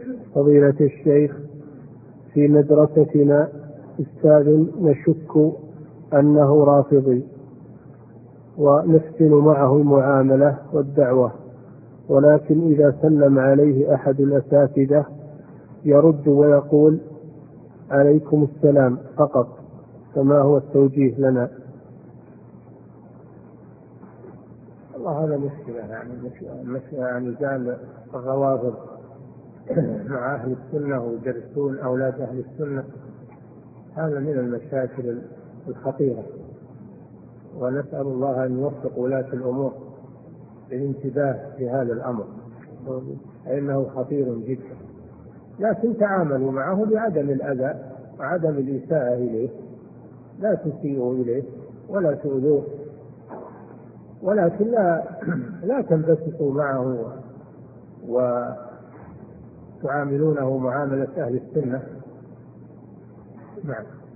فضيلة الشيخ، في مدرستنا أستاذ نشك أنه رافضي، ونحسن معه المعاملة والدعوة، ولكن إذا سلم عليه أحد الأساتذة يرد ويقول عليكم السلام فقط، فما هو التوجيه لنا؟ الله، هذا مشكلة يعني زال الروافض مع أهل السنة ويدرسون أولاد أهل السنة، هذا من المشاكل الخطيرة، ونسأل الله أن يوفق ولاة الأمور للانتباه لهذا الأمر، فإنه خطير جدا. لكن تعاملوا معه بعدم الأذى وعدم الإساءة إليه، لا تسيئوا إليه ولا تؤذوه، ولكن لا تنبسطوا معه وتعاملونه معاملة أهل السنة. نعم.